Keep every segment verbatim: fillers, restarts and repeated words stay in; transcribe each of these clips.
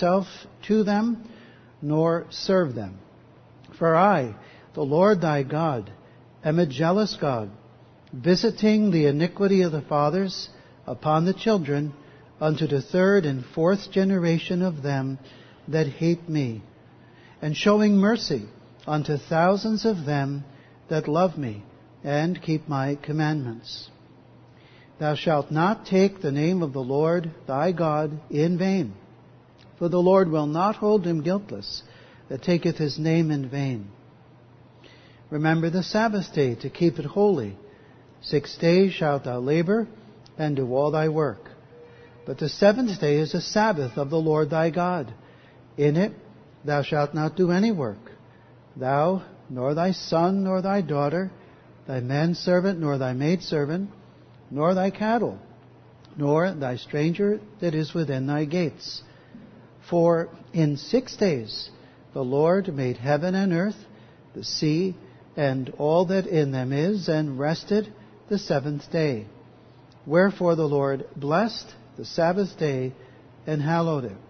myself to them, nor serve them. For I, the Lord thy God, am a jealous God, visiting the iniquity of the fathers upon the children, unto the third and fourth generation of them that hate me, and showing mercy unto thousands of them that love me, and keep my commandments. Thou shalt not take the name of the Lord thy God in vain, for the Lord will not hold him guiltless that taketh his name in vain. Remember the Sabbath day to keep it holy. Six days shalt thou labor, and do all thy work. But the seventh day is a Sabbath of the Lord thy God. In it thou shalt not do any work, thou, nor thy son, nor thy daughter, thy manservant, nor thy maidservant, nor thy cattle, nor thy stranger that is within thy gates. For in six days the Lord made heaven and earth, the sea, and all that in them is, and rested the seventh day. Wherefore the Lord blessed the Sabbath day and hallowed it.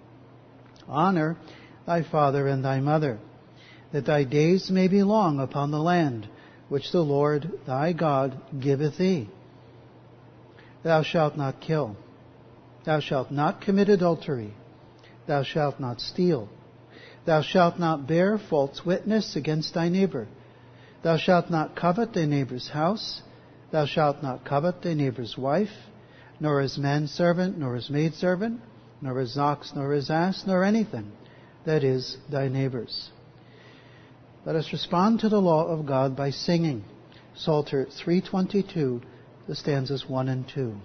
Honor thy father and thy mother, that thy days may be long upon the land which the Lord thy God giveth thee. Thou shalt not kill. Thou shalt not commit adultery. Thou shalt not steal. Thou shalt not bear false witness against thy neighbor. Thou shalt not covet thy neighbor's house. Thou shalt not covet thy neighbor's wife, nor his manservant, nor his maidservant, nor his ox, nor his ass, nor anything that is thy neighbor's. Let us respond to the law of God by singing Psalter three twenty-two, the stanzas one and two.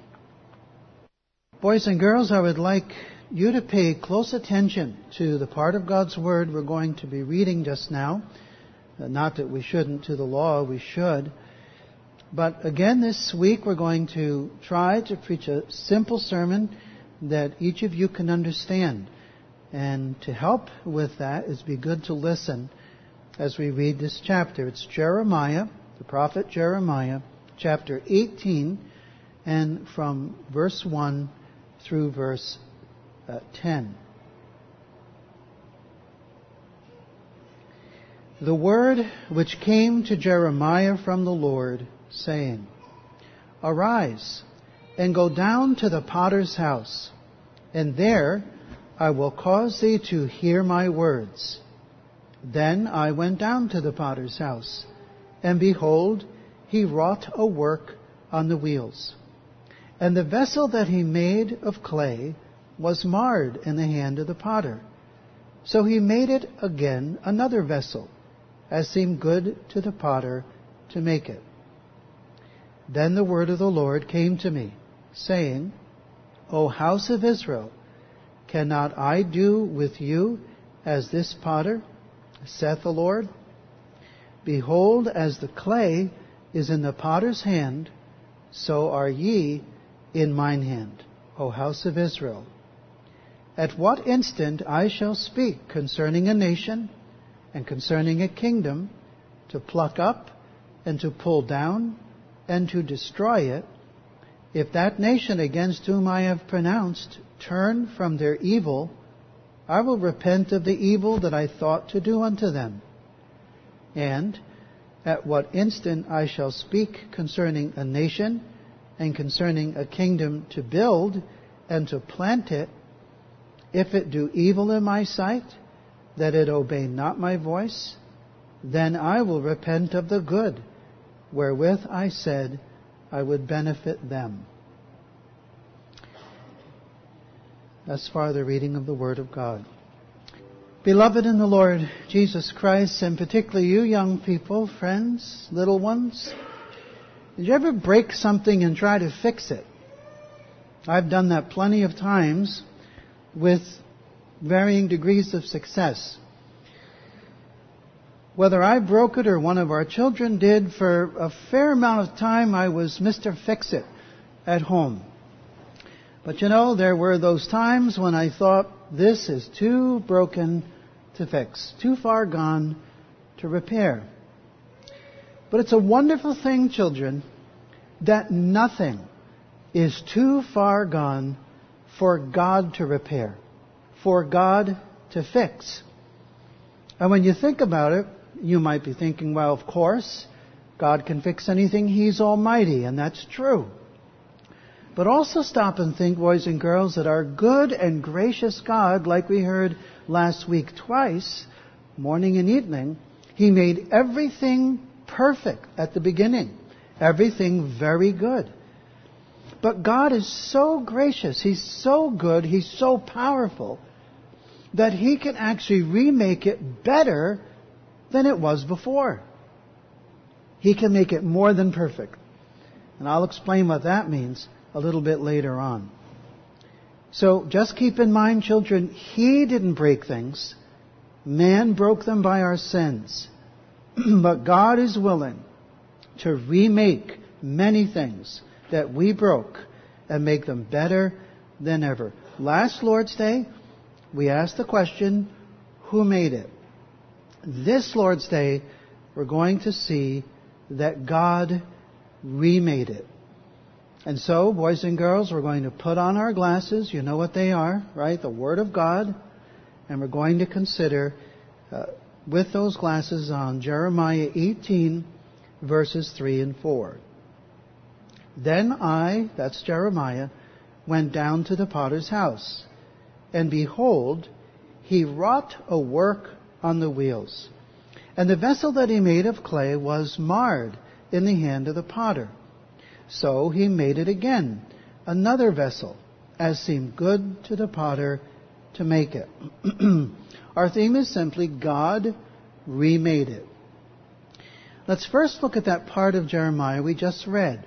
Boys and girls, I would like you to pay close attention to the part of God's Word we're going to be reading just now. Not that we shouldn't to the law, we should. But again this week we're going to try to preach a simple sermon that each of you can understand. And to help with that is be good to listen as we read this chapter. It's Jeremiah, the prophet Jeremiah, chapter eighteen, and from verse one through verse uh, ten. The word which came to Jeremiah from the Lord, saying, Arise, and go down to the potter's house, and there I will cause thee to hear my words. Then I went down to the potter's house, and behold, he wrought a work on the wheels. And the vessel that he made of clay was marred in the hand of the potter. So he made it again another vessel, as seemed good to the potter to make it. Then the word of the Lord came to me, saying, O house of Israel, cannot I do with you as this potter, saith the Lord? Behold, as the clay is in the potter's hand, so are ye in mine hand, O house of Israel. At what instant I shall speak concerning a nation and concerning a kingdom, to pluck up and to pull down and to destroy it, if that nation against whom I have pronounced turn from their evil, I will repent of the evil that I thought to do unto them. And at what instant I shall speak concerning a nation and concerning a kingdom to build and to plant it, if it do evil in my sight, that it obey not my voice, then I will repent of the good wherewith I said I would benefit them. Thus far the reading of the Word of God. Beloved in the Lord Jesus Christ, and particularly you young people, friends, little ones, did you ever break something and try to fix it? I've done that plenty of times with varying degrees of success. Whether I broke it or one of our children did, for a fair amount of time I was Mister Fix-It at home. But you know, there were those times when I thought, this is too broken to fix, too far gone to repair. But it's a wonderful thing, children, that nothing is too far gone for God to repair, for God to fix. And when you think about it, you might be thinking, well, of course, God can fix anything. He's almighty, and that's true. But also stop and think, boys and girls, that our good and gracious God, like we heard last week twice, morning and evening, He made everything perfect at the beginning. Everything very good. But God is so gracious, He's so good, He's so powerful, that He can actually remake it better than it was before. He can make it more than perfect. And I'll explain what that means a little bit later on. So just keep in mind, children, He didn't break things. Man broke them by our sins. But God is willing to remake many things that we broke and make them better than ever. Last Lord's Day, we asked the question, who made it? This Lord's Day, we're going to see that God remade it. And so, boys and girls, we're going to put on our glasses. You know what they are, right? The Word of God. And we're going to consider, uh, with those glasses on, Jeremiah eighteen, verses three and four. Then I, that's Jeremiah, went down to the potter's house. And behold, he wrought a work on the wheels. And the vessel that he made of clay was marred in the hand of the potter. So he made it again, another vessel, as seemed good to the potter to make it. Our theme is simply, God remade it. Let's first look at that part of Jeremiah we just read.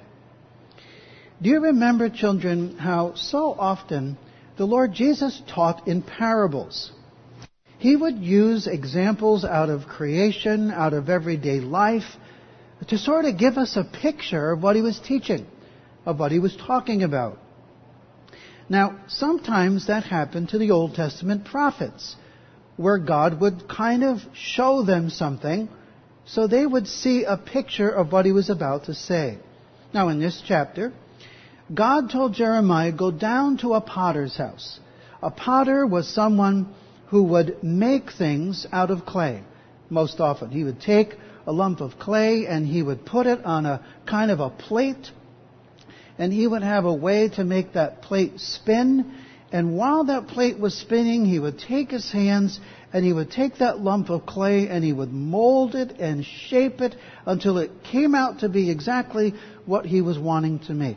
Do you remember, children, how so often the Lord Jesus taught in parables? He would use examples out of creation, out of everyday life, to sort of give us a picture of what He was teaching, of what He was talking about. Now, sometimes that happened to the Old Testament prophets, where God would kind of show them something so they would see a picture of what He was about to say. Now, in this chapter, God told Jeremiah, go down to a potter's house. A potter was someone who would make things out of clay. Most often, he would take a lump of clay and he would put it on a kind of a plate, and he would have a way to make that plate spin. And while that plate was spinning, he would take his hands and he would take that lump of clay and he would mold it and shape it until it came out to be exactly what he was wanting to make.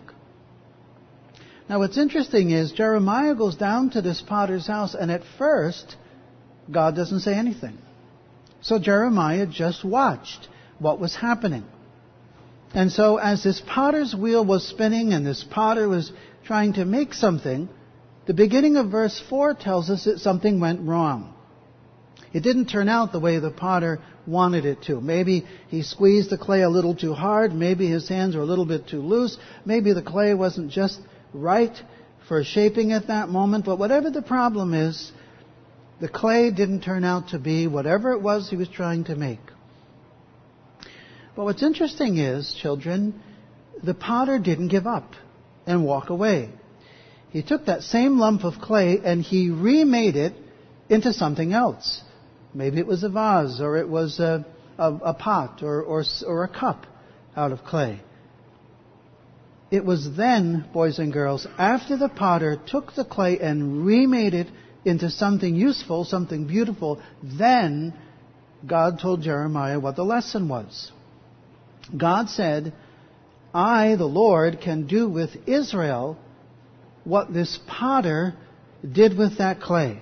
Now what's interesting is Jeremiah goes down to this potter's house, and at first God doesn't say anything. So Jeremiah just watched what was happening. And so as this potter's wheel was spinning and this potter was trying to make something, the beginning of verse four tells us that something went wrong. It didn't turn out the way the potter wanted it to. Maybe he squeezed the clay a little too hard. Maybe his hands were a little bit too loose. Maybe the clay wasn't just right for shaping at that moment. But whatever the problem is, the clay didn't turn out to be whatever it was he was trying to make. But what's interesting is, children, the potter didn't give up and walk away. He took that same lump of clay and he remade it into something else. Maybe it was a vase, or it was a, a, a pot, or, or, or a cup out of clay. It was then, boys and girls, after the potter took the clay and remade it into something useful, something beautiful, then God told Jeremiah what the lesson was. God said, I, the Lord, can do with Israel what this potter did with that clay.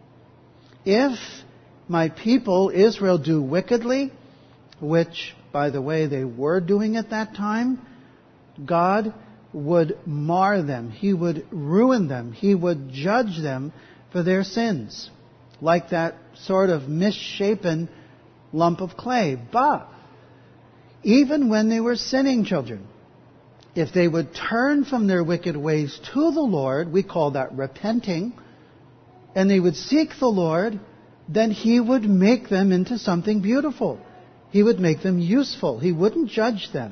If my people, Israel, do wickedly, which, by the way, they were doing at that time, God would mar them. He would ruin them. He would judge them for their sins, like that sort of misshapen lump of clay. But even when they were sinning, children, if they would turn from their wicked ways to the Lord, we call that repenting, and they would seek the Lord, then He would make them into something beautiful. He would make them useful. He wouldn't judge them.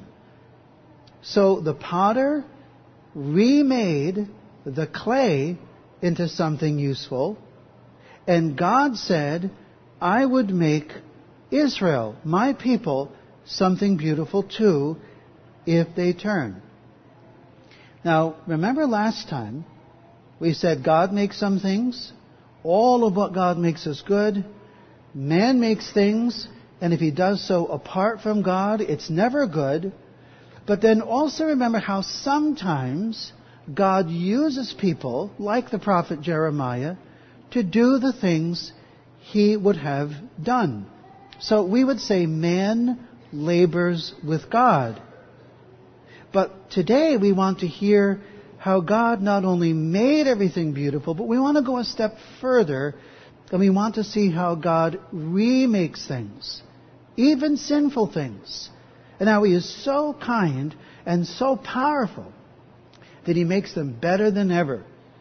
So the potter remade the clay into something useful, And God said, I would make Israel, my people, something beautiful too, if they turn. Now, remember last time, we said God makes some things. All of what God makes is good. Man makes things, and if he does so apart from God, it's never good. But then also remember how sometimes God uses people, like the prophet Jeremiah, to do the things he would have done. So we would say man labors with God. But today we want to hear how God not only made everything beautiful, but we want to go a step further, and we want to see how God remakes things, even sinful things. And how he is so kind and so powerful that he makes them better than ever.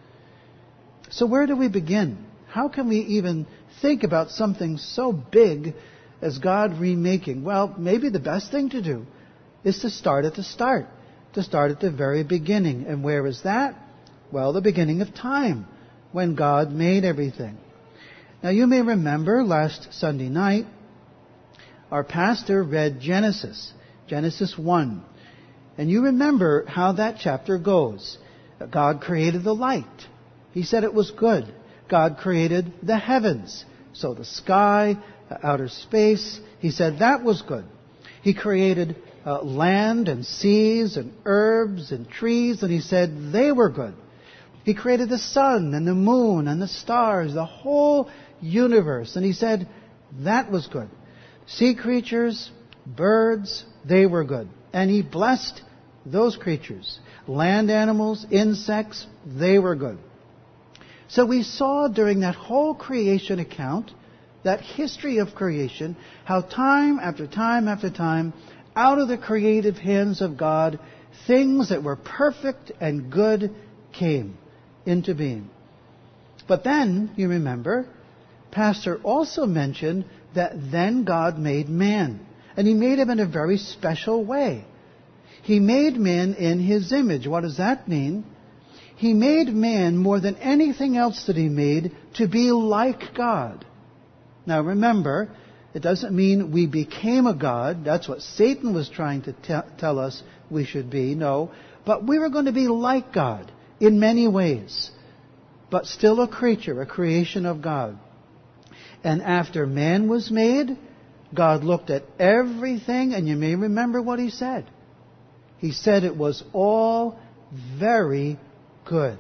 So where do we begin? How can we even think about something so big as God remaking? Well, maybe the best thing to do is to start at the start, to start at the very beginning. And where is that? Well, the beginning of time, when God made everything. Now you may remember last Sunday night, our pastor read Genesis, Genesis one. And you remember how that chapter goes. God created the light. He said it was good. God created the heavens. So the sky, outer space, he said that was good. He created uh, land and seas and herbs and trees, and he said they were good. He created the sun and the moon and the stars, the whole universe, and he said that was good. Sea creatures, birds, they were good. And he blessed those creatures. Land animals, insects, they were good. So we saw during that whole creation account, that history of creation, how time after time after time, out of the creative hands of God, things that were perfect and good came into being. But then, you remember, Pastor also mentioned that then God made man. And he made him in a very special way. He made man in his image. What does that mean? He made man more than anything else that he made to be like God. Now remember, it doesn't mean we became a God. That's what Satan was trying to te- tell us we should be. No. But we were going to be like God in many ways. But still a creature, a creation of God. And after man was made, God looked at everything, and you may remember what he said. He said it was all very good.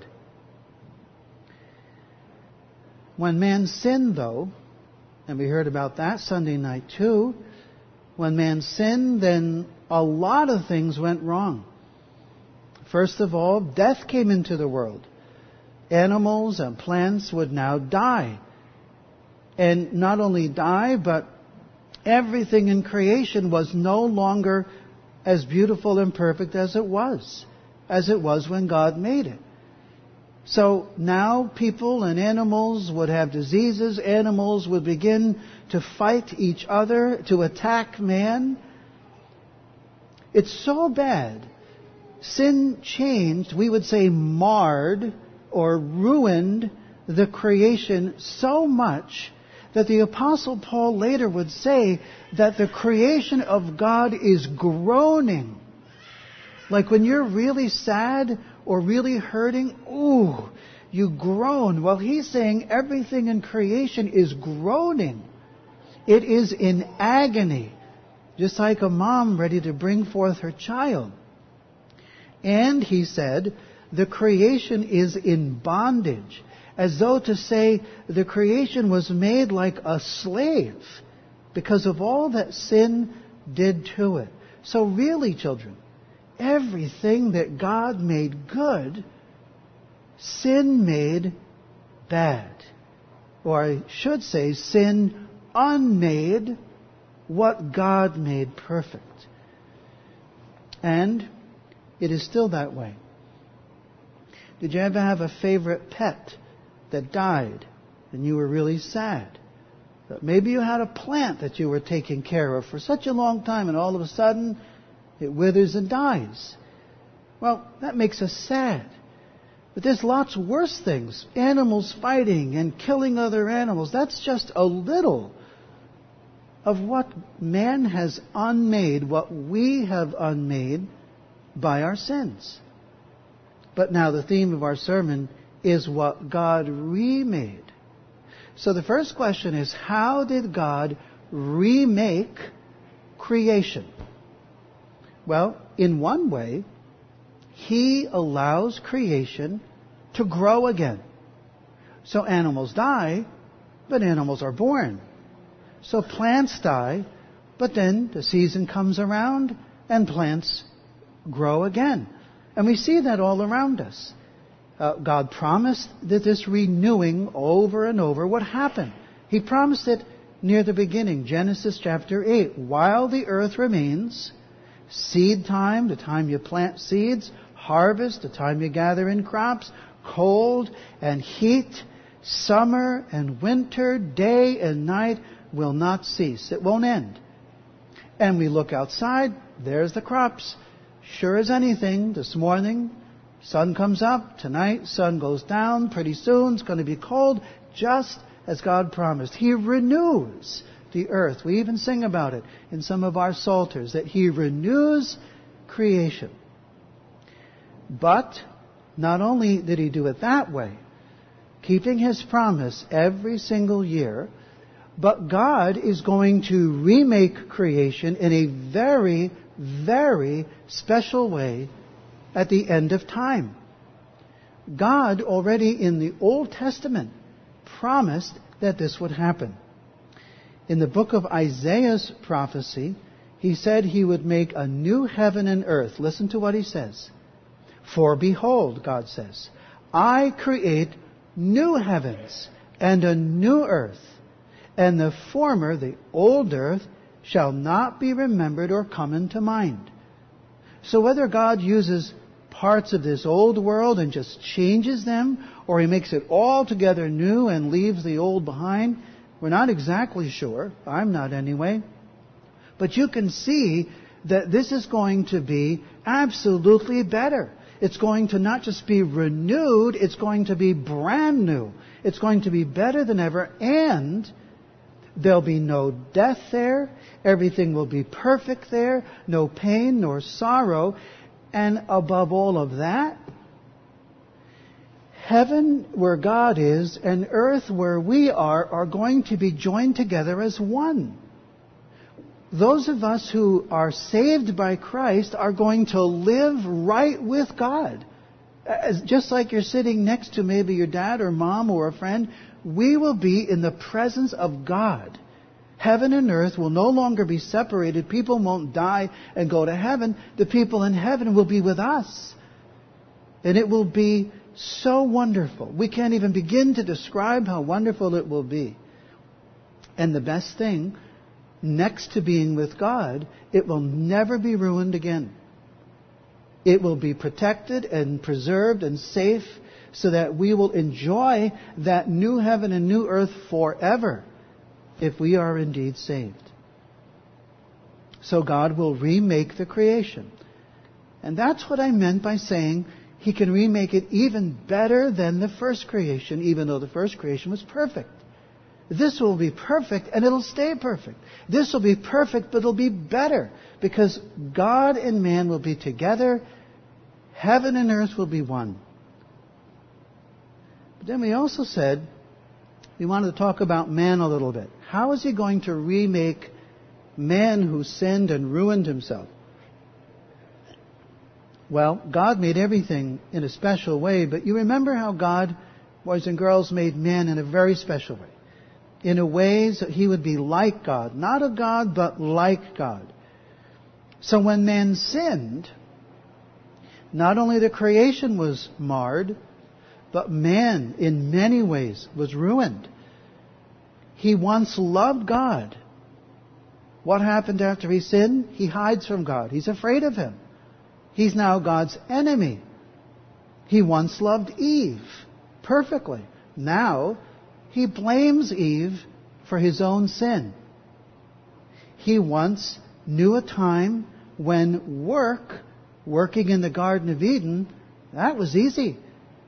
When man sinned, though, and we heard about that Sunday night too, when man sinned, then a lot of things went wrong. First of all, death came into the world. Animals and plants would now die. And not only die, but everything in creation was no longer as beautiful and perfect as it was, as it was when God made it. So now people and animals would have diseases. Animals would begin to fight each other, to attack man. It's so bad. Sin changed, we would say marred or ruined the creation so much that the Apostle Paul later would say that the creation of God is groaning. Like when you're really sad or really hurting, ooh, you groan. Well, he's saying everything in creation is groaning. It is in agony, just like a mom ready to bring forth her child. And he said, the creation is in bondage, as though to say the creation was made like a slave because of all that sin did to it. So really, children, everything that God made good, sin made bad. Or I should say, sin unmade what God made perfect. And it is still that way. Did you ever have a favorite pet that died and you were really sad? But maybe you had a plant that you were taking care of for such a long time and all of a sudden it withers and dies. Well, that makes us sad. But there's lots worse things. Animals fighting and killing other animals. That's just a little of what man has unmade, what we have unmade by our sins. But now the theme of our sermon is what God remade. So the first question is, how did God remake creation? Well, in one way, He allows creation to grow again. So animals die, but animals are born. So plants die, but then the season comes around and plants grow again. And we see that all around us. Uh, God promised that this renewing over and over would happen. He promised it near the beginning, Genesis chapter eight. While the earth remains, seed time, the time you plant seeds, harvest, the time you gather in crops, cold and heat, summer and winter, day and night will not cease. It won't end. And we look outside, there's the crops. Sure as anything, this morning, sun comes up, tonight, sun goes down, pretty soon it's going to be cold, just as God promised. He renews the earth. We even sing about it in some of our psalters, that He renews creation. But not only did He do it that way, keeping His promise every single year, but God is going to remake creation in a very, very special way at the end of time. God already in the Old Testament promised that this would happen. In the book of Isaiah's prophecy, He said He would make a new heaven and earth. Listen to what He says. For behold, God says, I create new heavens and a new earth, and the former, the old earth, shall not be remembered or come into mind. So whether God uses parts of this old world and just changes them, or He makes it altogether new and leaves the old behind, we're not exactly sure. I'm not anyway. But you can see that this is going to be absolutely better. It's going to not just be renewed, it's going to be brand new. It's going to be better than ever, and there'll be no death there. Everything will be perfect there. No pain nor sorrow. And above all of that, heaven where God is and earth where we are are going to be joined together as one. Those of us who are saved by Christ are going to live right with God. As, just like you're sitting next to maybe your dad or mom or a friend, we will be in the presence of God. Heaven and earth will no longer be separated. People won't die and go to heaven. The people in heaven will be with us. And it will be so wonderful. We can't even begin to describe how wonderful it will be. And the best thing, next to being with God, it will never be ruined again. It will be protected and preserved and safe so that we will enjoy that new heaven and new earth forever if we are indeed saved. So God will remake the creation. And that's what I meant by saying He can remake it even better than the first creation, even though the first creation was perfect. This will be perfect and it'll stay perfect. This will be perfect, but it'll be better because God and man will be together. Heaven and earth will be one. But then we also said we wanted to talk about man a little bit. How is He going to remake man who sinned and ruined himself? Well, God made everything in a special way, but you remember how God, boys and girls, made man in a very special way. In a way that he would be like God. Not a God, but like God. So when man sinned, not only the creation was marred, but man in many ways was ruined. He once loved God. What happened after he sinned? He hides from God. He's afraid of Him. He's now God's enemy. He once loved Eve perfectly. Now, he blames Eve for his own sin. He once knew a time when work, working in the Garden of Eden, that was easy.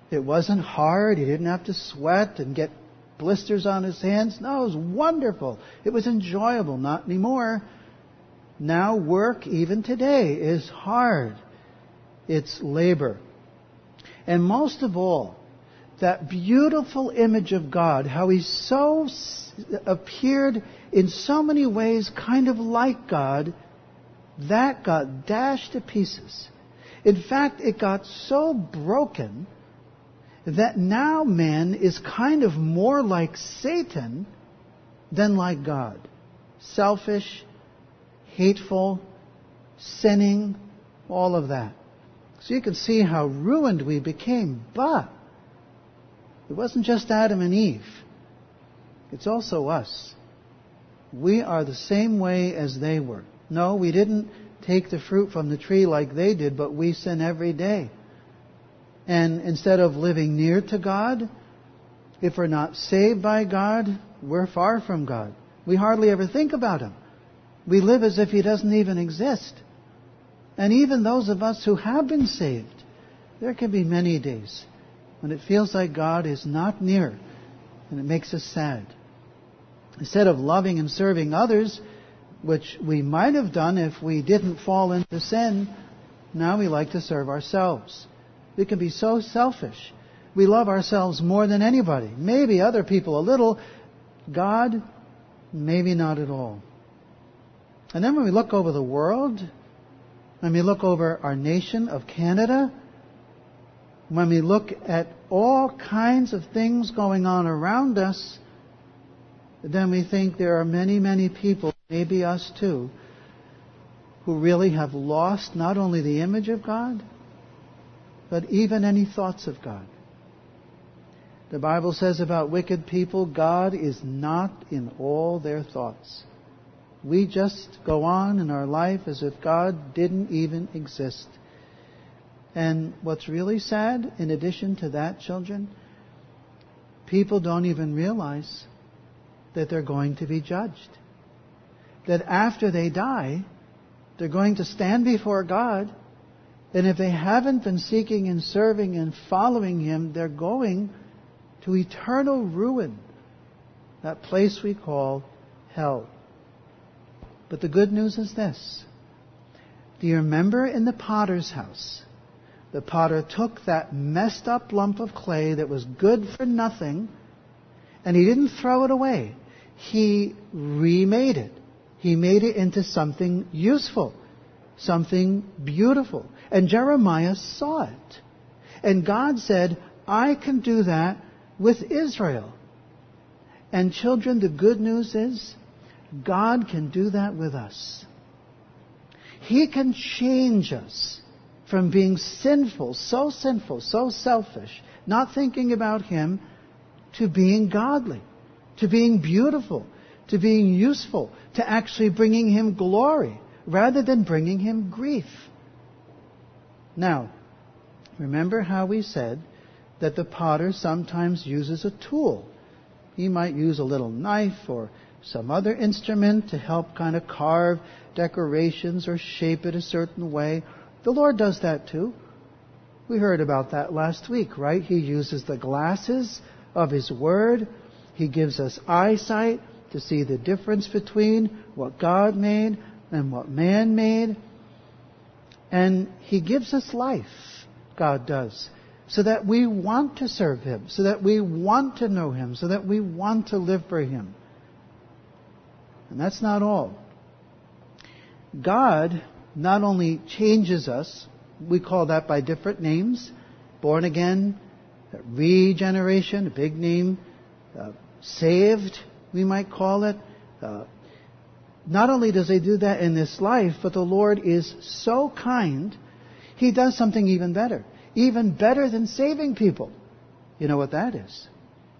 It wasn't hard. He didn't have to sweat and get blisters on his hands. No, it was wonderful. It was enjoyable. Not anymore. Now work, even today, is hard. It's labor. And most of all, that beautiful image of God, how He so s- appeared in so many ways kind of like God, that got dashed to pieces. In fact, it got so broken that now man is kind of more like Satan than like God. Selfish, hateful, sinning, all of that. So you can see how ruined we became. But it wasn't just Adam and Eve. It's also us. We are the same way as they were. No, we didn't take the fruit from the tree like they did, but we sin every day. And instead of living near to God, if we're not saved by God, we're far from God. We hardly ever think about Him. We live as if He doesn't even exist. And even those of us who have been saved, there can be many days when it feels like God is not near, and it makes us sad. Instead of loving and serving others, which we might have done if we didn't fall into sin, now we like to serve ourselves. We can be so selfish. We love ourselves more than anybody. Maybe other people a little. God, maybe not at all. And then when we look over the world, when we look over our nation of Canada, when we look at all kinds of things going on around us, then we think there are many, many people, maybe us too, who really have lost not only the image of God, but even any thoughts of God. The Bible says about wicked people, God is not in all their thoughts. We just go on in our life as if God didn't even exist. And what's really sad, in addition to that, children, people don't even realize that they're going to be judged. That after they die, they're going to stand before God, and if they haven't been seeking and serving and following Him, they're going to eternal ruin, that place we call hell. But the good news is this. Do you remember in the potter's house, the potter took that messed up lump of clay that was good for nothing, and he didn't throw it away. He remade it. He made it into something useful, something beautiful. And Jeremiah saw it. And God said, I can do that with Israel. And children, the good news is, God can do that with us. He can change us from being sinful, so sinful, so selfish, not thinking about Him, to being godly, to being beautiful, to being useful, to actually bringing Him glory, rather than bringing Him grief. Now, remember how we said that the potter sometimes uses a tool. He might use a little knife or some other instrument to help kind of carve decorations or shape it a certain way. The Lord does that too. We heard about that last week, right? He uses the glasses of His Word. He gives us eyesight to see the difference between what God made and what man made. And He gives us life, God does, so that we want to serve Him, so that we want to know Him, so that we want to live for Him. And that's not all. God not only changes us, we call that by different names, born again, regeneration, a big name, uh, saved, we might call it. Uh, not only does He do that in this life, but the Lord is so kind, He does something even better. Even better than saving people. You know what that is?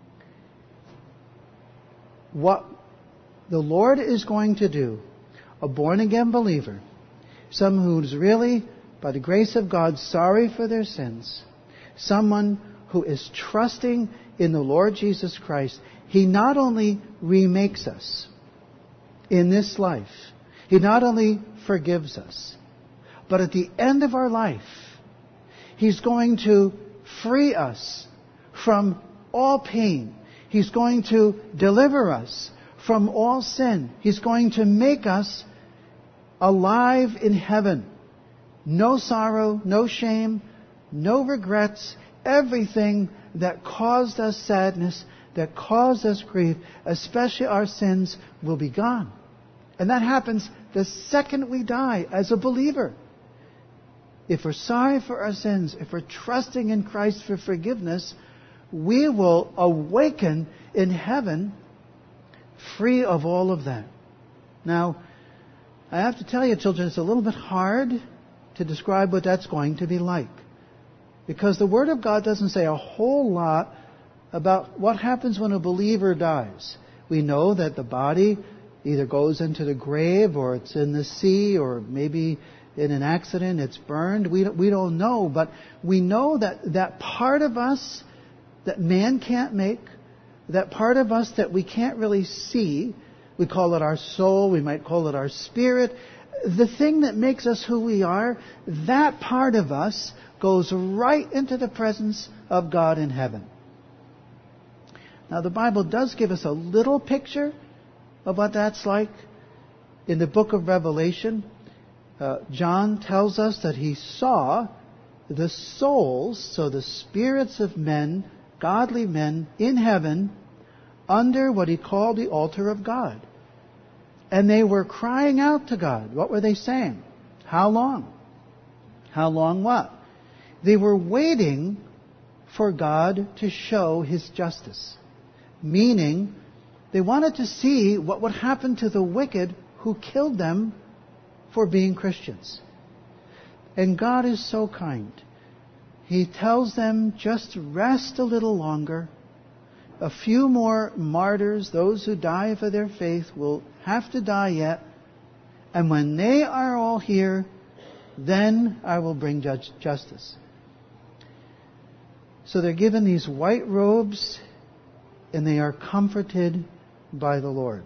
What the Lord is going to do, a born-again believer, someone who's really, by the grace of God, sorry for their sins, someone who is trusting in the Lord Jesus Christ, He not only remakes us in this life, He not only forgives us, but at the end of our life, He's going to free us from all pain. He's going to deliver us from all sin. He's going to make us alive in heaven. No sorrow, no shame, no regrets. Everything that caused us sadness, that caused us grief, especially our sins, will be gone. And that happens the second we die as a believer. If we're sorry for our sins, if we're trusting in Christ for forgiveness, we will awaken in heaven free of all of that. Now, I have to tell you, children, it's a little bit hard to describe what that's going to be like. Because the Word of God doesn't say a whole lot about what happens when a believer dies. We know that the body either goes into the grave, or it's in the sea, or maybe in an accident it's burned. We don't, we don't know, but we know that that part of us that man can't make, that part of us that we can't really see, we call it our soul, we might call it our spirit, the thing that makes us who we are, that part of us goes right into the presence of God in heaven. Now, the Bible does give us a little picture of what that's like. In the book of Revelation, uh, John tells us that he saw the souls, so the spirits of men, godly men, in heaven, under what he called the altar of God. And they were crying out to God. What were they saying? How long? How long what? They were waiting for God to show His justice. Meaning, they wanted to see what would happen to the wicked who killed them for being Christians. And God is so kind. He tells them, just rest a little longer. A few more martyrs, those who die for their faith, will have to die yet. And when they are all here, then I will bring judge justice. So they're given these white robes, and they are comforted by the Lord.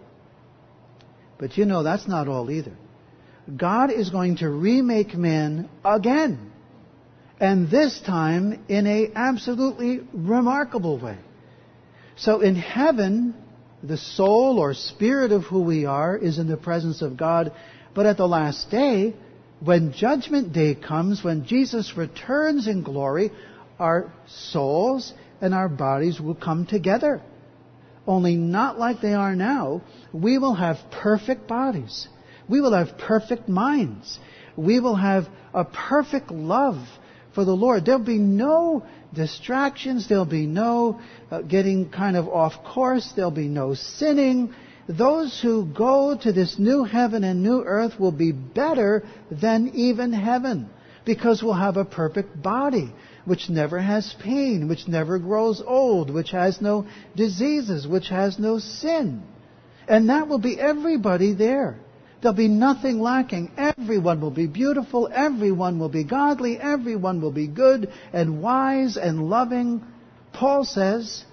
But you know, that's not all either. God is going to remake man again. And this time in an absolutely remarkable way. So in heaven, the soul or spirit of who we are is in the presence of God. But at the last day, when Judgment Day comes, when Jesus returns in glory, our souls and our bodies will come together. Only not like they are now. We will have perfect bodies. We will have perfect minds. We will have a perfect love for the Lord. There'll be no distractions. There'll be no uh, getting kind of off course. There'll be no sinning. Those who go to this new heaven and new earth will be better than even heaven, because we'll have a perfect body which never has pain, which never grows old, which has no diseases, which has no sin. And that will be everybody there. There'll be nothing lacking. Everyone will be beautiful. Everyone will be godly. Everyone will be good and wise and loving. Paul says,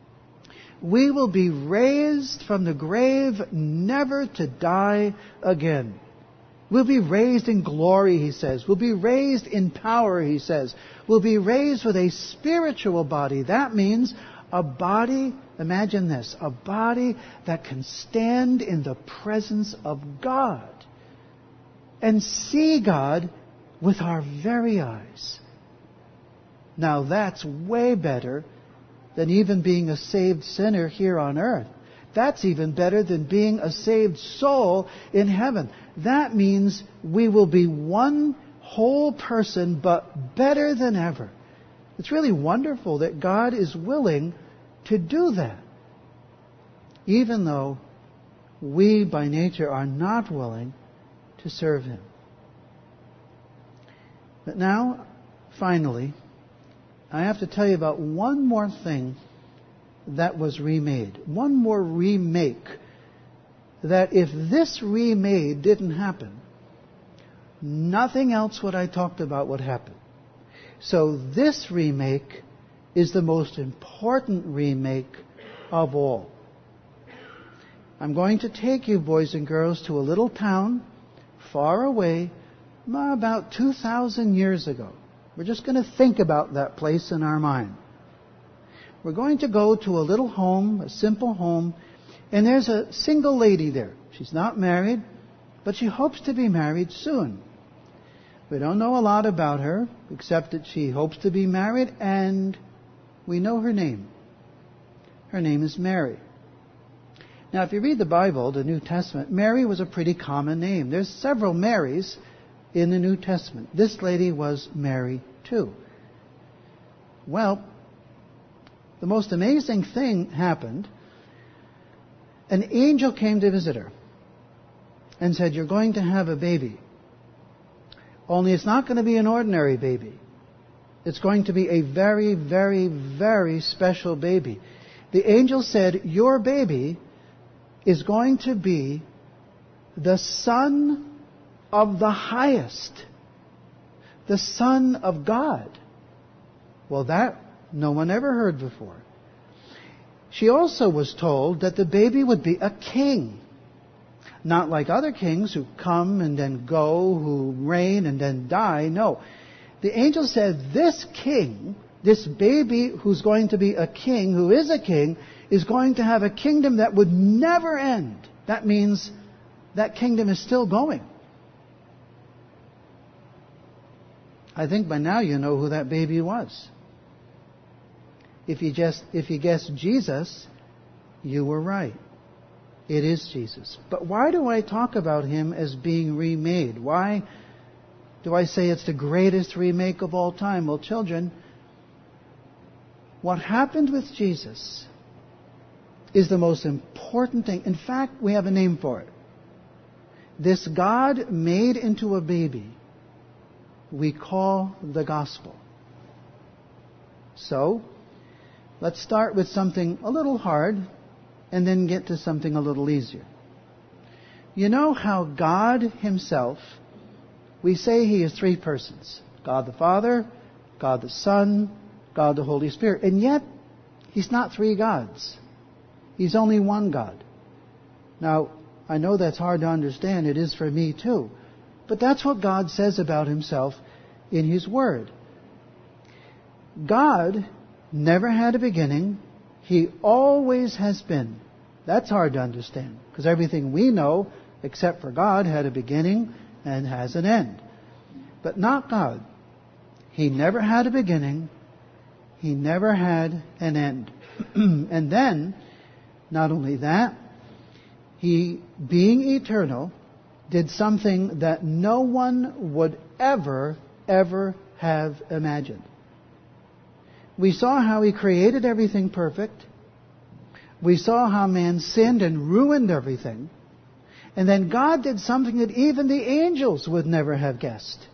we will be raised from the grave, never to die again. We'll be raised in glory, he says. We'll be raised in power, he says. We'll be raised with a spiritual body. That means a body, imagine this, a body that can stand in the presence of God and see God with our very eyes. Now that's way better than even being a saved sinner here on earth. That's even better than being a saved soul in heaven. That means we will be one whole person, but better than ever. It's really wonderful that God is willing to do that, even though we by nature are not willing to serve Him. But now, finally, I have to tell you about one more thing that was remade. One more remake. That if this remade didn't happen, nothing else what I talked about would happen. So this remake is the most important remake of all. I'm going to take you, boys and girls, to a little town far away, about two thousand years ago. We're just going to think about that place in our mind. We're going to go to a little home, a simple home, and there's a single lady there. She's not married, but she hopes to be married soon. We don't know a lot about her, except that she hopes to be married, and we know her name. Her name is Mary. Now, if you read the Bible, the New Testament, Mary was a pretty common name. There's several Marys in the New Testament. This lady was Mary too. Well, the most amazing thing happened. An angel came to visit her and said, "You're going to have a baby. Only it's not going to be an ordinary baby. It's going to be a very, very, very special baby." The angel said, "Your baby is going to be the Son of the Highest, the Son of God." Well, that no one ever heard before. She also was told that the baby would be a king. Not like other kings who come and then go, who reign and then die. No. The angel said this king, this baby who's going to be a king, who is a king, is going to have a kingdom that would never end. That means that kingdom is still going. I think by now you know who that baby was. If you just, if you guessed Jesus, you were right. It is Jesus. But why do I talk about him as being remade? Why do I say it's the greatest remake of all time? Well, children, what happened with Jesus is the most important thing. In fact, we have a name for it. This God made into a baby we call the gospel. So, let's start with something a little hard and then get to something a little easier. You know how God himself, we say he is three persons. God the Father, God the Son, God the Holy Spirit. And yet, he's not three gods. He's only one God. Now, I know that's hard to understand. It is for me too. But that's what God says about himself in his Word. God never had a beginning. He always has been. That's hard to understand, because everything we know, except for God, had a beginning and has an end. But not God. He never had a beginning. He never had an end. And then, not only that, he, being eternal, did something that no one would ever, ever have imagined. We saw how he created everything perfect. We saw how man sinned and ruined everything. And then God did something that even the angels would never have guessed.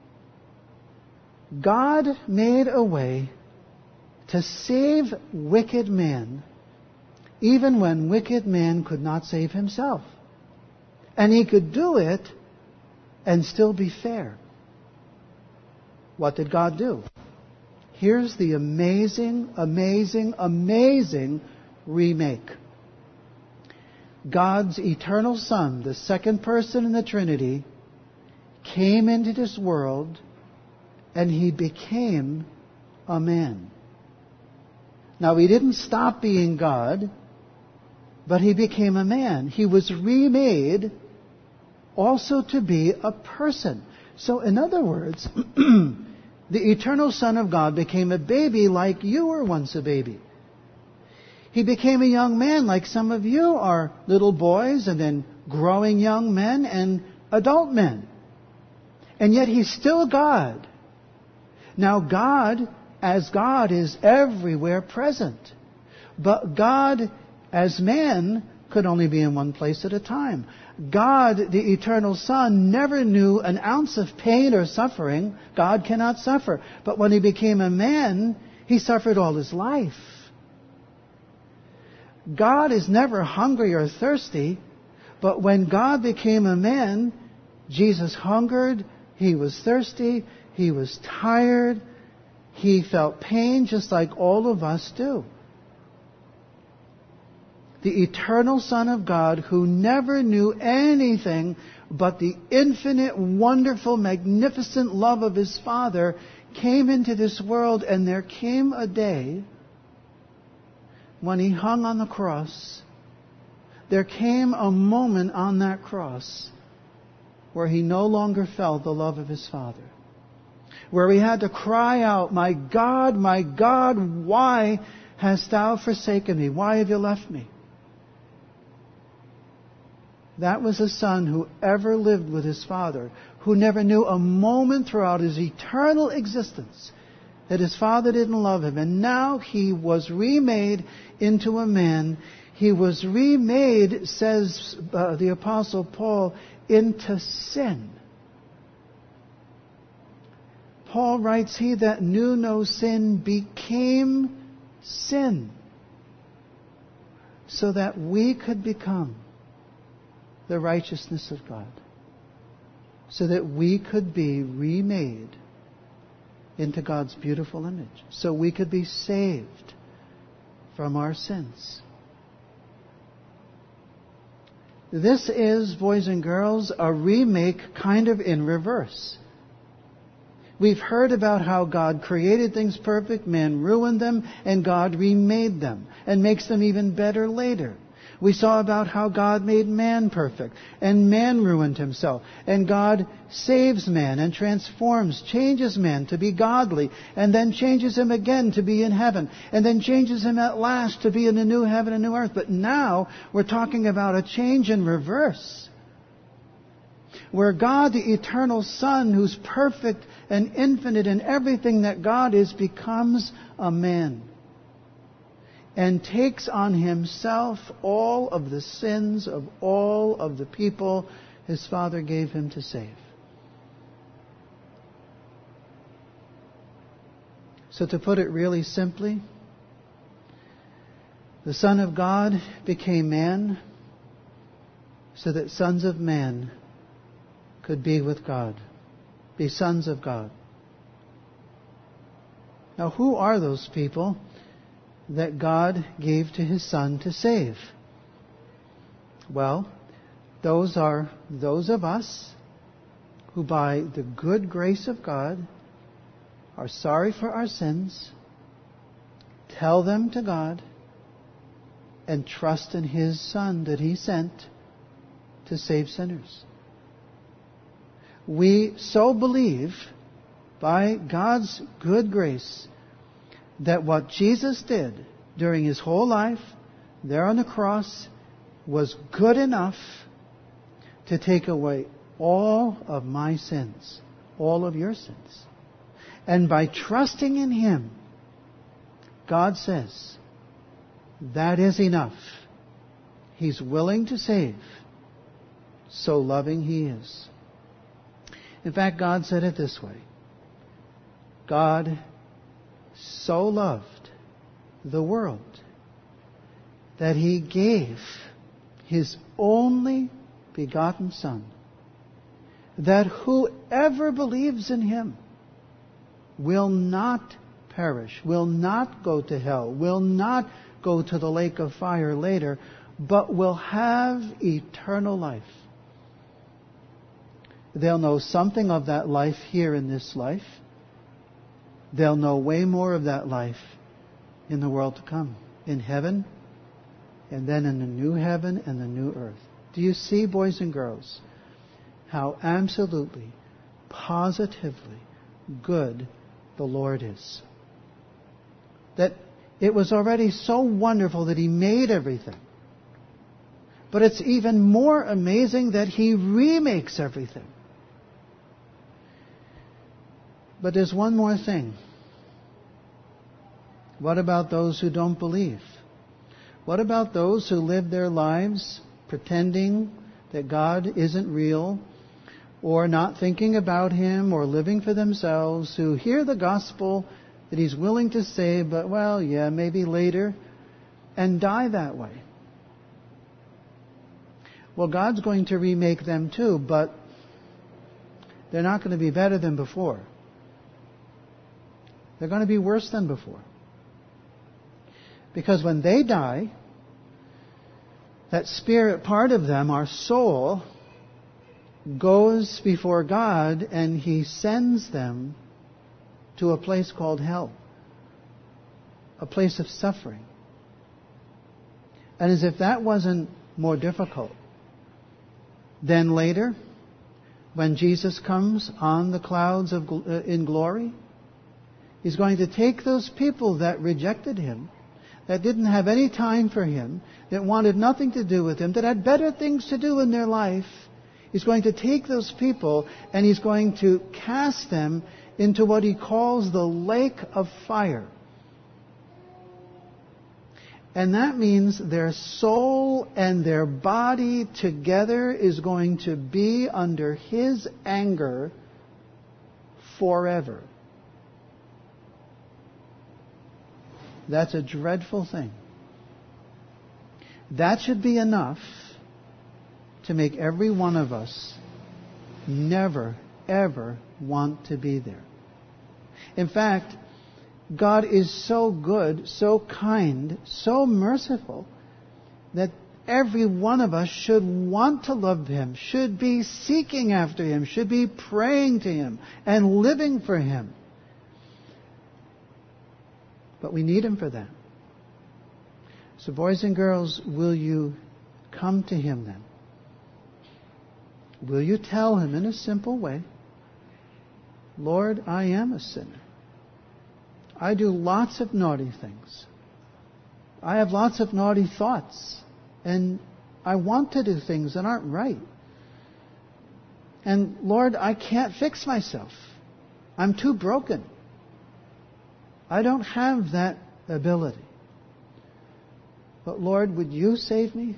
God made a way to save wicked man, even when wicked man could not save himself. And he could do it and still be fair. What did God do? Here's the amazing, amazing, amazing remake. God's eternal Son, the second person in the Trinity, came into this world and he became a man. Now, he didn't stop being God, but he became a man. He was remade also to be a person. So, in other words, the eternal Son of God became a baby like you were once a baby. He became a young man like some of you are little boys and then growing young men and adult men. And yet he's still God. Now God, as God, is everywhere present. But God, as man, could only be in one place at a time. God, the eternal Son, never knew an ounce of pain or suffering. God cannot suffer. But when he became a man, he suffered all his life. God is never hungry or thirsty, but when God became a man, Jesus hungered, he was thirsty, he was tired, he felt pain just like all of us do. The eternal Son of God, who never knew anything but the infinite, wonderful, magnificent love of his Father, came into this world, and there came a day when He hung on the cross. There came a moment on that cross where He no longer felt the love of His Father. Where He had to cry out, "My God, my God, why hast Thou forsaken me? Why have You left me?" That was a son who ever lived with his Father, who never knew a moment throughout his eternal existence that his Father didn't love him. And now he was remade into a man. He was remade, says uh, the Apostle Paul, into sin. Paul writes, "He that knew no sin became sin, so that we could become the righteousness of God, so that we could be remade into God's beautiful image, so we could be saved from our sins." This is, boys and girls, a remake kind of in reverse. We've heard about how God created things perfect, man ruined them, and God remade them and makes them even better later. We saw about how God made man perfect, and man ruined himself. And God saves man and transforms, changes man to be godly, and then changes him again to be in heaven, and then changes him at last to be in a new heaven and new earth. But now we're talking about a change in reverse, where God, the eternal Son, who's perfect and infinite in everything that God is, becomes a man and takes on Himself all of the sins of all of the people His Father gave Him to save. So to put it really simply, the Son of God became man so that sons of man could be with God, be sons of God. Now, who are those people that God gave to His Son to save? Well, those are those of us who by the good grace of God are sorry for our sins, tell them to God, and trust in His Son that He sent to save sinners. We so believe, by God's good grace, that what Jesus did during His whole life, there on the cross, was good enough to take away all of my sins, all of your sins. And by trusting in Him, God says, that is enough. He's willing to save. So loving He is. In fact, God said it this way: God so loved the world that He gave His only begotten Son, that whoever believes in Him will not perish, will not go to hell, will not go to the lake of fire later, but will have eternal life. They'll know something of that life here in this life. They'll know way more of that life in the world to come, in heaven, and then in the new heaven and the new earth. Do you see, boys and girls, how absolutely, positively good the Lord is? That it was already so wonderful that He made everything. But it's even more amazing that He remakes everything. But there's one more thing. What about those who don't believe? What about those who live their lives pretending that God isn't real, or not thinking about Him, or living for themselves, who hear the gospel that He's willing to save, but, well, yeah, maybe later, and die that way? Well, God's going to remake them too, but they're not going to be better than before. They're going to be worse than before. Because when they die, that spirit part of them, our soul, goes before God, and He sends them to a place called hell, a place of suffering. And as if that wasn't more difficult, then later, when Jesus comes on the clouds of, uh, in glory, He's going to take those people that rejected Him, that didn't have any time for Him, that wanted nothing to do with Him, that had better things to do in their life. He's going to take those people and He's going to cast them into what He calls the lake of fire. And that means their soul and their body together is going to be under His anger forever. That's a dreadful thing. That should be enough to make every one of us never, ever want to be there. In fact, God is so good, so kind, so merciful, that every one of us should want to love Him, should be seeking after Him, should be praying to Him and living for Him. But we need Him for that. So boys and girls, will you come to Him then? Will you tell Him in a simple way, Lord, I am a sinner. I do lots of naughty things. I have lots of naughty thoughts. And I want to do things that aren't right. And Lord, I can't fix myself. I'm too broken. I don't have that ability. But Lord, would you save me?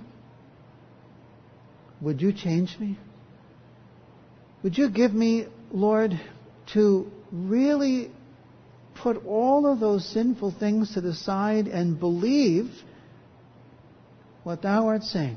Would you change me? Would you give me, Lord, to really put all of those sinful things to the side and believe what Thou art saying,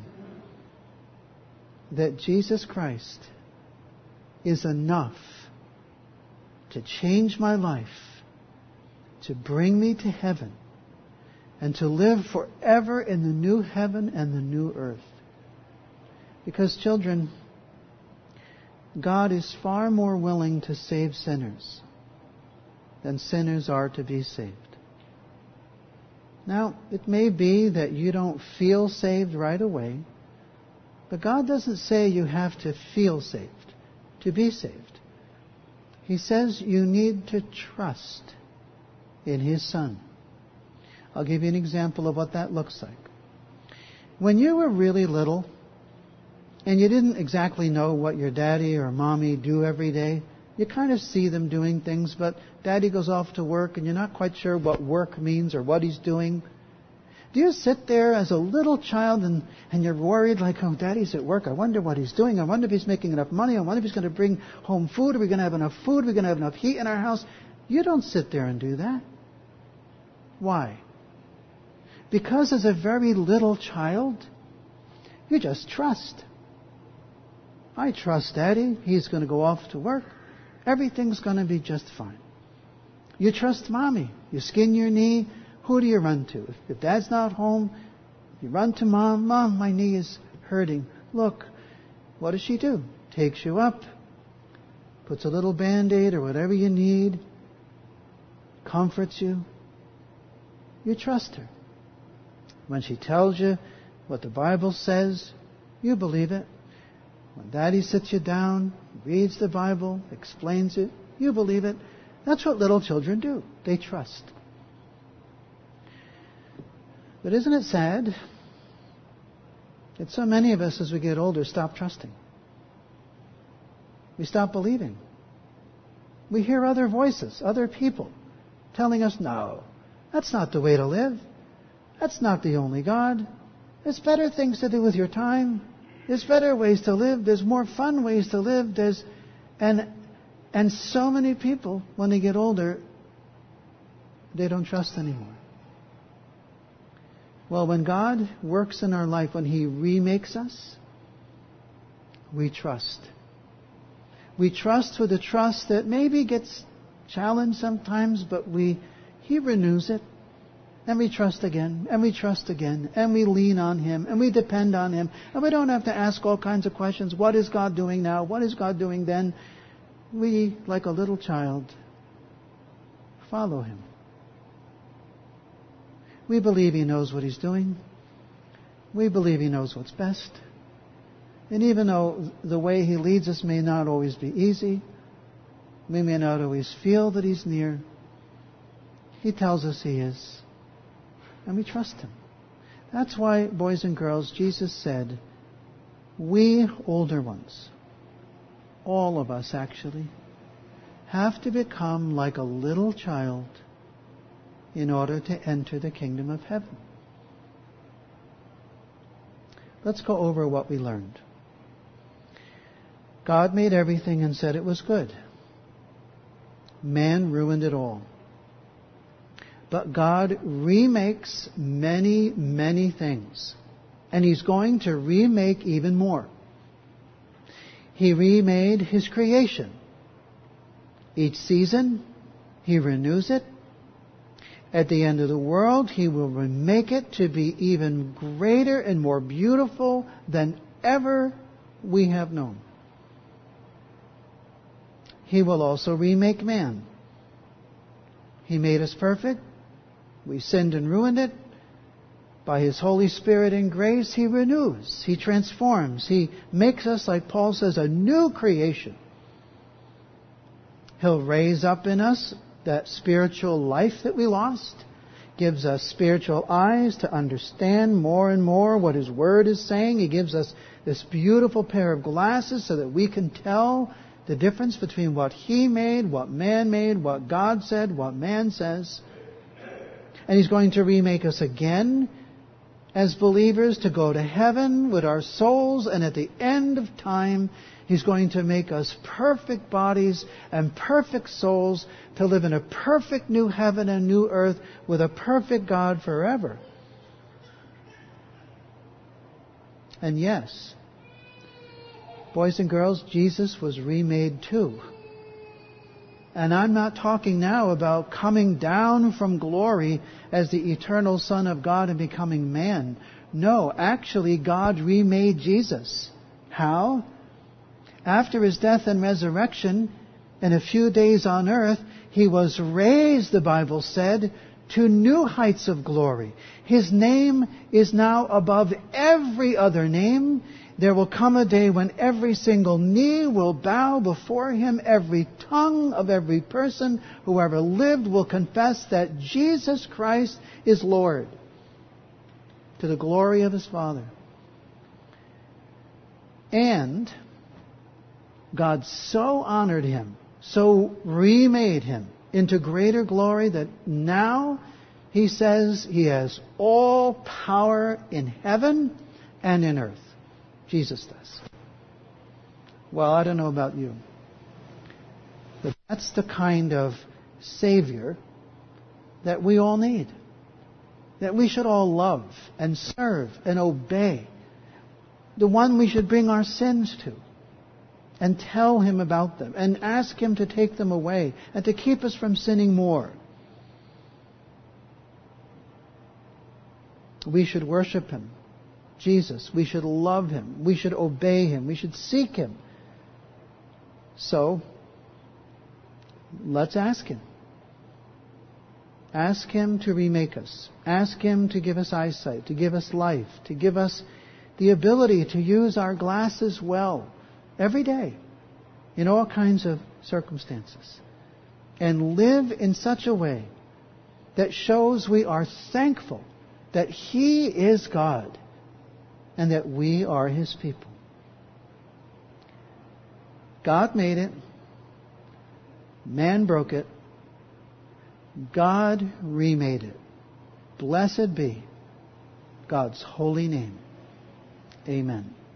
that Jesus Christ is enough to change my life, to bring me to heaven, and to live forever in the new heaven and the new earth. Because, children, God is far more willing to save sinners than sinners are to be saved. Now, it may be that you don't feel saved right away, but God doesn't say you have to feel saved to be saved. He says you need to trust in His Son. I'll give you an example of what that looks like. When you were really little, and you didn't exactly know what your daddy or mommy do every day, you kind of see them doing things, but daddy goes off to work and you're not quite sure what work means or what he's doing. Do you sit there as a little child and, and you're worried like, oh, daddy's at work. I wonder what he's doing. I wonder if he's making enough money. I wonder if he's going to bring home food. Are we going to have enough food? Are we going to have enough heat in our house? You don't sit there and do that. Why? Because as a very little child, you just trust. I trust Daddy. He's going to go off to work. Everything's going to be just fine. You trust Mommy. You skin your knee. Who do you run to? If, if Dad's not home, you run to Mom. Mom, my knee is hurting. Look, what does she do? Takes you up, puts a little Band-Aid or whatever you need, comforts you. You trust her. When she tells you what the Bible says, you believe it. When Daddy sits you down, reads the Bible, explains it, you believe it. That's what little children do. They trust. But isn't it sad that so many of us as we get older stop trusting? We stop believing. We hear other voices, other people telling us, no, that's not the way to live. That's not the only God. There's better things to do with your time. There's better ways to live. There's more fun ways to live. There's, and, and so many people, when they get older, they don't trust anymore. Well, when God works in our life, when He remakes us, we trust. We trust with a trust that maybe gets challenged sometimes, but we, He renews it. And we trust again, and we trust again, and we lean on Him, and we depend on Him. And we don't have to ask all kinds of questions. What is God doing now? What is God doing then? We, like a little child, follow Him. We believe He knows what He's doing. We believe He knows what's best. And even though the way He leads us may not always be easy, we may not always feel that He's near, He tells us He is. And we trust Him. That's why, boys and girls, Jesus said, we older ones, all of us actually, have to become like a little child in order to enter the kingdom of heaven. Let's go over what we learned. God made everything and said it was good. Man ruined it all. But God remakes many, many things. And He's going to remake even more. He remade His creation. Each season, He renews it. At the end of the world, He will remake it to be even greater and more beautiful than ever we have known. He will also remake man. He made us perfect. We sinned and ruined it. By His Holy Spirit and grace, He renews. He transforms. He makes us, like Paul says, a new creation. He'll raise up in us that spiritual life that we lost. Gives us spiritual eyes to understand more and more what His Word is saying. He gives us this beautiful pair of glasses so that we can tell the difference between what He made, what man made, what God said, what man says. And He's going to remake us again as believers to go to heaven with our souls. And at the end of time, He's going to make us perfect bodies and perfect souls to live in a perfect new heaven and new earth with a perfect God forever. And yes, boys and girls, Jesus was remade too. And I'm not talking now about coming down from glory as the eternal Son of God and becoming man. No, actually God remade Jesus. How? After His death and resurrection, in a few days on earth, He was raised, the Bible said, to new heights of glory. His name is now above every other name. There will come a day when every single knee will bow before Him. Every tongue of every person who ever lived will confess that Jesus Christ is Lord, to the glory of His Father. And God so honored Him, so remade Him into greater glory that now He says He has all power in heaven and in earth. Jesus does. Well, I don't know about you, but that's the kind of Savior that we all need, that we should all love and serve and obey, the one we should bring our sins to and tell Him about them and ask Him to take them away and to keep us from sinning more. We should worship Him, Jesus. We should love Him. We should obey Him. We should seek Him. So, let's ask Him. Ask Him to remake us. Ask Him to give us eyesight, to give us life, to give us the ability to use our glasses well every day in all kinds of circumstances. And live in such a way that shows we are thankful that He is God and that we are His people. God made it. Man broke it. God remade it. Blessed be God's holy name. Amen.